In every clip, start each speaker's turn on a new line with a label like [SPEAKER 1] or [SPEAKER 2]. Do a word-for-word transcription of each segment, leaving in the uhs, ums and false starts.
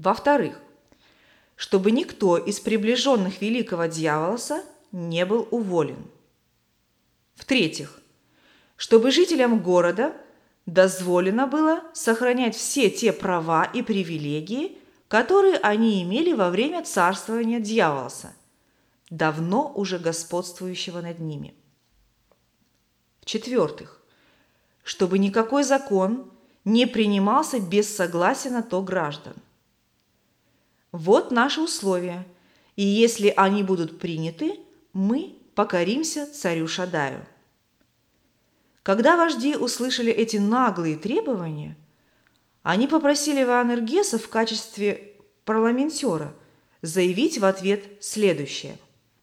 [SPEAKER 1] Во-вторых, чтобы никто из приближенных великого дьяволоса не был уволен. В-третьих, чтобы жителям города дозволено было сохранять все те права и привилегии, которые они имели во время царствования дьяволоса, давно уже господствующего над ними. В-четвертых, чтобы никакой закон не принимался без согласия на то граждан. Вот наши условия, и если они будут приняты, мы покоримся царю Шаддаю. Когда вожди услышали эти наглые требования, они попросили Ваанергеса в качестве парламентера заявить в ответ следующее.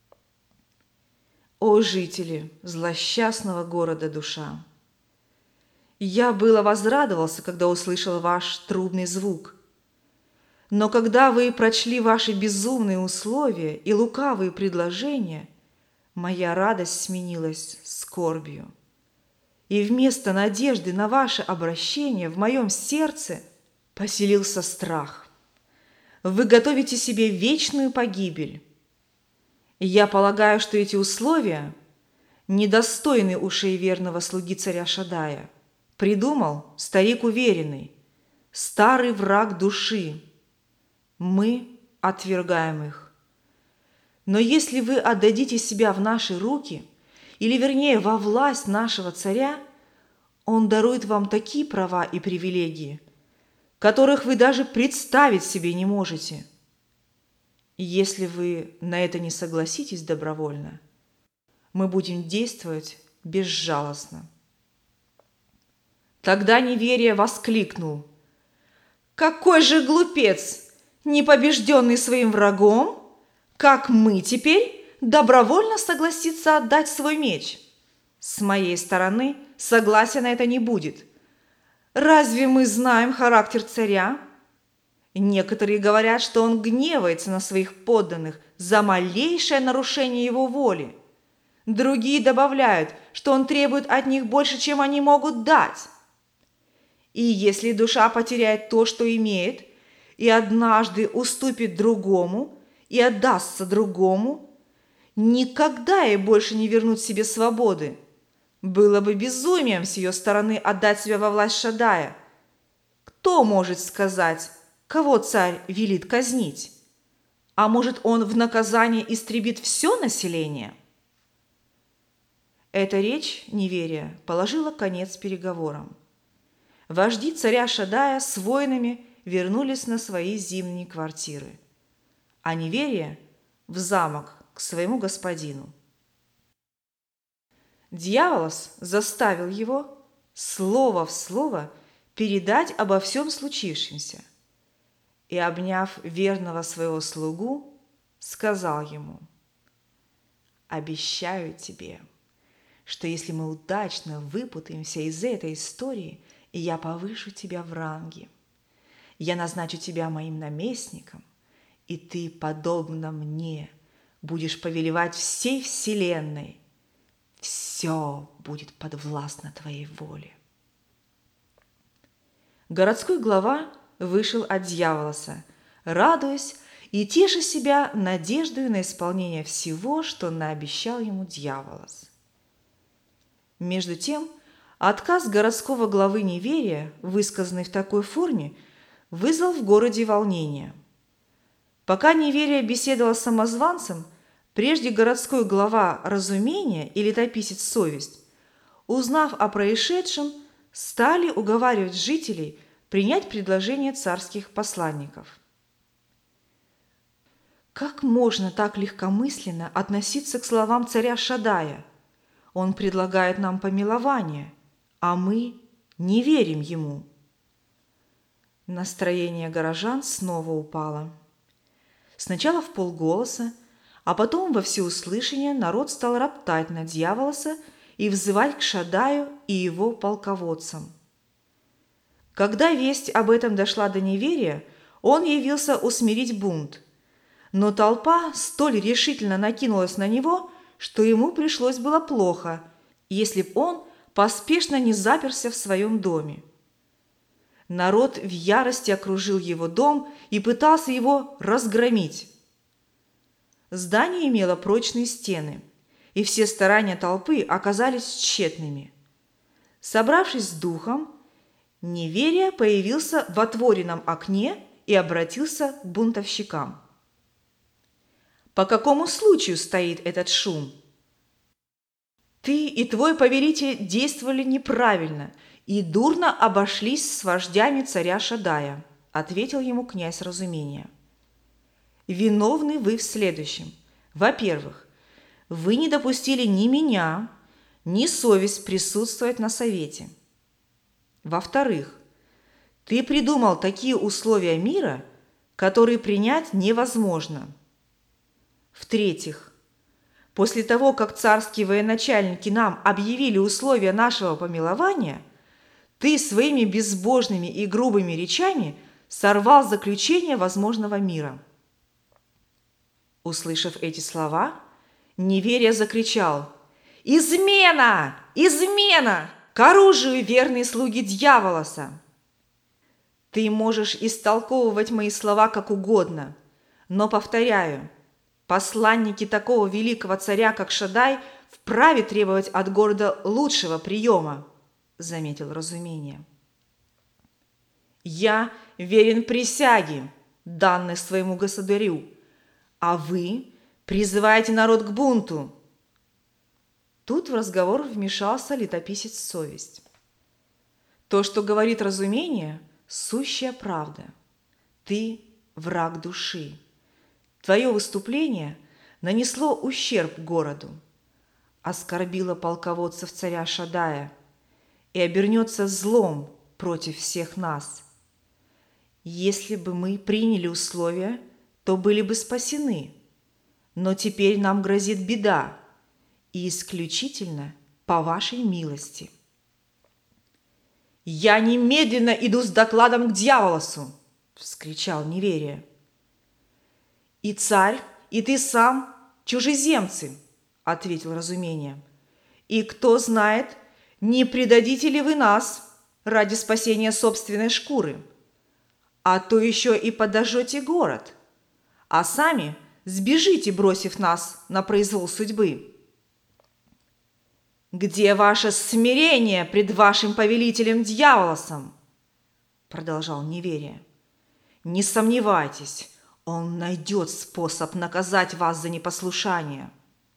[SPEAKER 1] «О жители злосчастного города Душа! Я было возрадовался, когда услышал ваш трубный звук. Но когда вы прочли ваши безумные условия и лукавые предложения, моя радость сменилась скорбью. И вместо надежды на ваше обращение в моем сердце поселился страх. Вы готовите себе вечную погибель. И я полагаю, что эти условия недостойны ушей верного слуги царя Шаддая. Придумал старик уверенный, старый враг души. Мы отвергаем их. Но если вы отдадите себя в наши руки, или вернее во власть нашего царя, он дарует вам такие права и привилегии, которых вы даже представить себе не можете. И если вы на это не согласитесь добровольно, мы будем действовать безжалостно». Тогда неверие воскликнул: «Какой же глупец, непобежденный своим врагом, как мы теперь добровольно согласиться отдать свой меч? С моей стороны согласия на это не будет. Разве мы знаем характер царя? Некоторые говорят, что он гневается на своих подданных за малейшее нарушение его воли. Другие добавляют, что он требует от них больше, чем они могут дать. И если душа потеряет то, что имеет, и однажды уступит другому и отдастся другому, никогда ей больше не вернуть себе свободы. Было бы безумием с ее стороны отдать себя во власть Шаддая. Кто может сказать, кого царь велит казнить? А может, он в наказание истребит все население?» Эта речь неверия положила конец переговорам. Вожди царя Шаддая с воинами вернулись на свои зимние квартиры, а неверие – в замок к своему господину. Дьяволос заставил его слово в слово передать обо всем случившемся и, обняв верного своего слугу, сказал ему: «Обещаю тебе, что если мы удачно выпутаемся из этой истории, и я повышу тебя в ранге. Я назначу тебя моим наместником, и ты, подобно мне, будешь повелевать всей вселенной. Все будет подвластно твоей воле». Городской глава вышел от дьяволоса, радуясь и теша себя надеждой на исполнение всего, что наобещал ему дьяволос. Между тем, отказ городского главы неверия, высказанный в такой форме, вызвал в городе волнение. Пока неверие беседовал с самозванцем, прежде городской глава разумения и летописец совесть, узнав о происшедшем, стали уговаривать жителей принять предложение царских посланников. Как можно так легкомысленно относиться к словам царя Шаддая? Он предлагает нам помилование, а мы не верим ему. Настроение горожан снова упало. Сначала вполголоса, а потом во всеуслышание народ стал роптать на дьяволоса и взывать к Шаддаю и его полководцам. Когда весть об этом дошла до неверия, он явился усмирить бунт, но толпа столь решительно накинулась на него, что ему пришлось было плохо, если б он поспешно не заперся в своем доме. Народ в ярости окружил его дом и пытался его разгромить. Здание имело прочные стены, и все старания толпы оказались тщетными. Собравшись с духом, Неверия появился в отворенном окне и обратился к бунтовщикам. «По какому случаю стоит этот шум? Ты и твой повелитель действовали неправильно и дурно обошлись с вождями царя Шадая», ответил ему князь Разумения. «Виновны вы в следующем. Во-первых, вы не допустили ни меня, ни совесть присутствовать на совете. Во-вторых, ты придумал такие условия мира, которые принять невозможно. В-третьих, после того, как царские военачальники нам объявили условия нашего помилования, ты своими безбожными и грубыми речами сорвал заключение возможного мира». Услышав эти слова, Неверия закричал: «Измена! Измена! К оружию, верные слуги Дьяволоса! Ты можешь истолковывать мои слова как угодно, но, повторяю, посланники такого великого царя, как Шадай, вправе требовать от города лучшего приема», заметил Разумение. «Я верен присяге, данной своему государю, а вы призываете народ к бунту». Тут в разговор вмешался летописец Совесть. «То, что говорит Разумение, сущая правда. Ты враг души. Твое выступление нанесло ущерб городу, оскорбило полководцев царя Шадая и обернется злом против всех нас. Если бы мы приняли условия, то были бы спасены, но теперь нам грозит беда, и исключительно по вашей милости». «Я немедленно иду с докладом к Дьяволосу!» – вскричал Неверия. «И царь, и ты сам чужеземцы!» – ответил Разумение. «И кто знает, не предадите ли вы нас ради спасения собственной шкуры, а то еще и подожжете город, а сами сбежите, бросив нас на произвол судьбы. Где ваше смирение пред вашим повелителем Дьяволосом?» продолжал Неверия. «Не сомневайтесь, он найдет способ наказать вас за непослушание».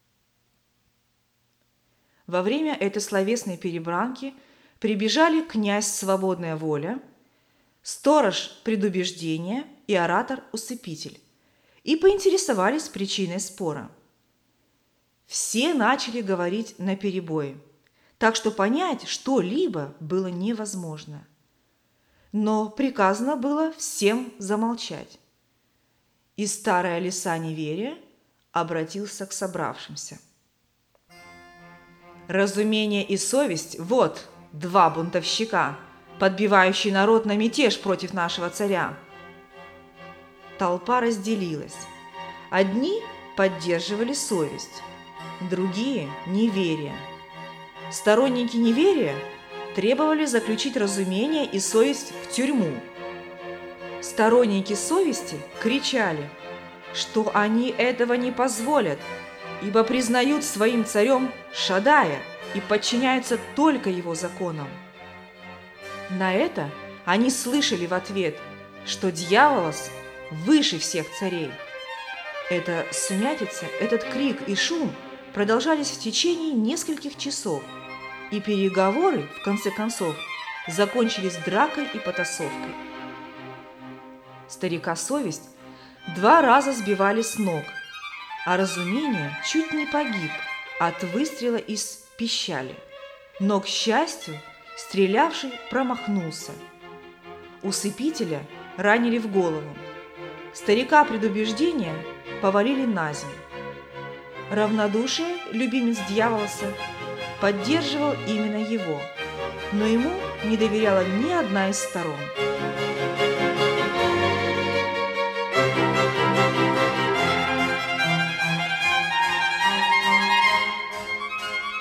[SPEAKER 1] Во время этой словесной перебранки прибежали князь Свободная Воля, сторож Предубеждения и оратор Усыпитель и поинтересовались причиной спора. Все начали говорить наперебой, так что понять что-либо было невозможно. Но приказано было всем замолчать. И старая лиса Неверия обратился к собравшимся. «Разумение и совесть – вот два бунтовщика, подбивающие народ на мятеж против нашего царя». Толпа разделилась. Одни поддерживали совесть, другие – неверие. Сторонники неверия требовали заключить разумение и совесть в тюрьму. Сторонники совести кричали, что они этого не позволят, ибо признают своим царем Шадая и подчиняются только его законам. На это они слышали в ответ, что Дьяволос выше всех царей. Эта сумятица, этот крик и шум продолжались в течение нескольких часов, и переговоры, в конце концов, закончились дракой и потасовкой. Старика Совесть два раза сбивали с ног, а Разумение чуть не погиб от выстрела из пищали. Но, к счастью, стрелявший промахнулся. Усыпителя ранили в голову. Старика Предубеждения повалили на землю. Равнодушие любимец Дьяволоса поддерживал именно его, но ему не доверяла ни одна из сторон.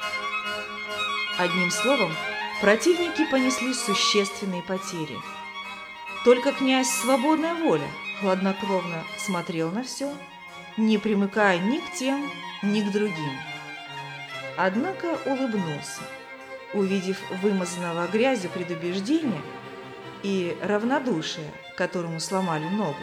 [SPEAKER 1] Одним словом, противники понесли существенные потери. Только князь Свободная Воля хладнокровно смотрел на все, не примыкая ни к тем, ни к другим. Однако улыбнулся, увидев вымазанного грязью предубеждения и равнодушие, которому сломали ногу.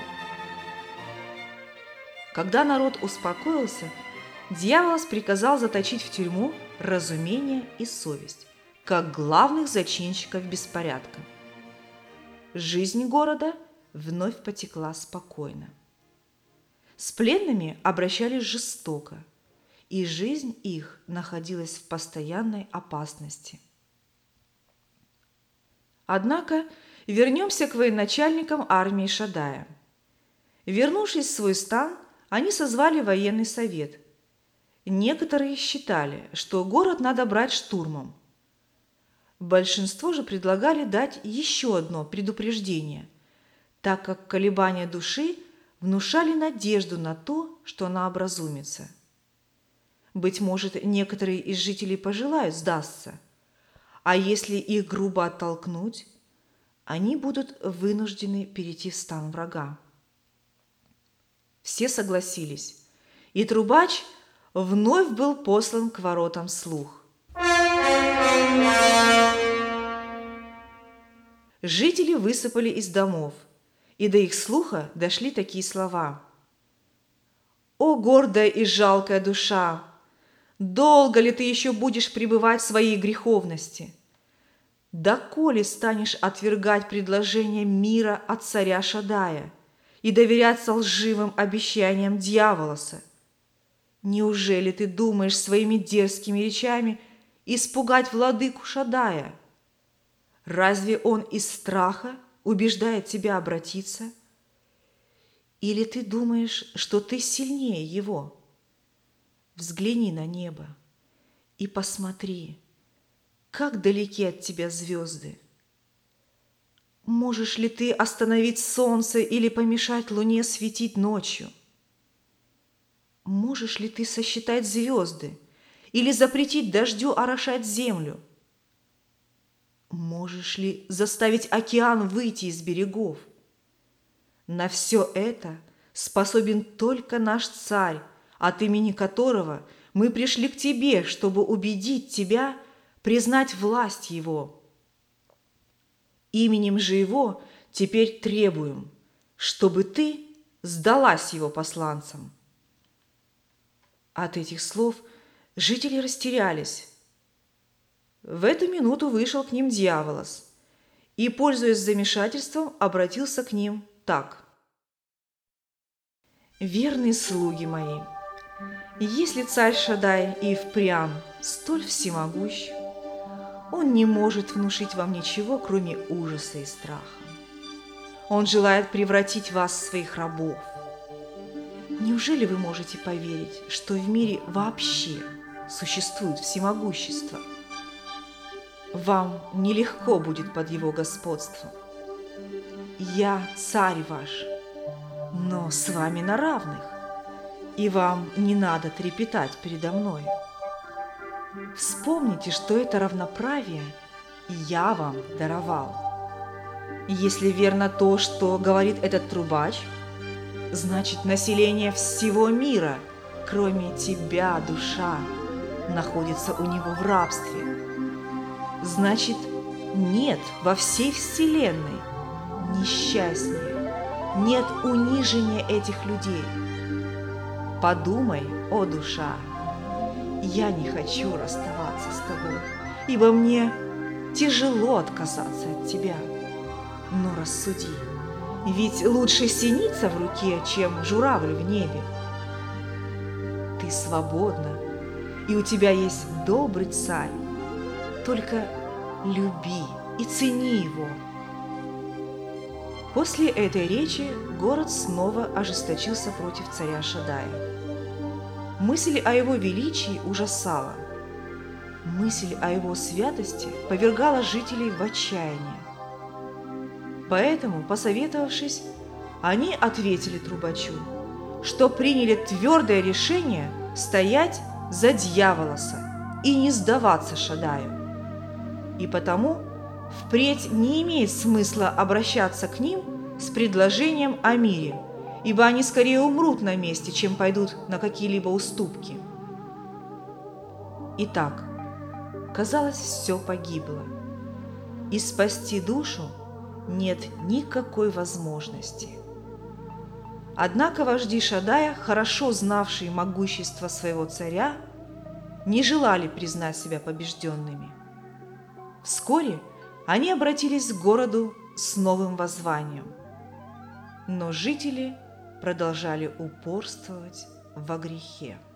[SPEAKER 1] Когда народ успокоился, Дьяволос приказал заточить в тюрьму разумение и совесть, как главных зачинщиков беспорядка. Жизнь города вновь потекла спокойно. С пленными обращались жестоко, и жизнь их находилась в постоянной опасности. Однако вернемся к военачальникам армии Шадая. Вернувшись в свой стан, они созвали военный совет. Некоторые считали, что город надо брать штурмом. Большинство же предлагали дать еще одно предупреждение, так как колебания души внушали надежду на то, что она образумится. Быть может, некоторые из жителей пожелают сдаться, а если их грубо оттолкнуть, они будут вынуждены перейти в стан врага. Все согласились, и трубач вновь был послан к воротам слух. Жители высыпали из домов, и до их слуха дошли такие слова: «О, гордая и жалкая душа! Долго ли ты еще будешь пребывать в своей греховности? Доколе станешь отвергать предложение мира от царя Шадая и доверяться лживым обещаниям Дьяволоса? Неужели ты думаешь своими дерзкими речами испугать владыку Шадая? Разве он из страха убеждает тебя обратиться? Или ты думаешь, что ты сильнее его? Взгляни на небо и посмотри, как далеки от тебя звезды. Можешь ли ты остановить солнце или помешать луне светить ночью? Можешь ли ты сосчитать звезды или запретить дождю орошать землю? Можешь ли заставить океан выйти из берегов? На все это способен только наш царь, от имени которого мы пришли к тебе, чтобы убедить тебя признать власть его. Именем же его теперь требуем, чтобы ты сдалась его посланцам». От этих слов жители растерялись. В эту минуту вышел к ним Дьяволос и, пользуясь замешательством, обратился к ним так: «Верные слуги мои, если царь Шадай и впрямь столь всемогущ, он не может внушить вам ничего, кроме ужаса и страха. Он желает превратить вас в своих рабов. Неужели вы можете поверить, что в мире вообще существует всемогущество? Вам нелегко будет под его господством. Я царь ваш, но с вами на равных, и вам не надо трепетать передо мной. Вспомните, что это равноправие я вам даровал. Если верно то, что говорит этот трубач, значит, население всего мира, кроме тебя, душа, находится у него в рабстве. Значит, нет во всей вселенной несчастнее, нет унижения этих людей. Подумай, о душа, я не хочу расставаться с тобой, ибо мне тяжело отказаться от тебя. Но рассуди, ведь лучше синица в руке, чем журавль в небе. Ты свободна, и у тебя есть добрый царь, только люби и цени его». После этой речи город снова ожесточился против царя Шадая. Мысль о его величии ужасала. Мысль о его святости повергала жителей в отчаяние. Поэтому, посоветовавшись, они ответили трубачу, что приняли твердое решение стоять за Дьяволоса и не сдаваться Шадаю. И потому Впредь не имеет смысла обращаться к ним с предложением о мире, ибо они скорее умрут на месте, чем пойдут на какие-либо уступки. Итак, казалось, все погибло, и спасти душу нет никакой возможности. Однако вожди Шадая, хорошо знавшие могущество своего царя, не желали признать себя побежденными. Вскоре они обратились к городу с новым воззванием, но жители продолжали упорствовать во грехе.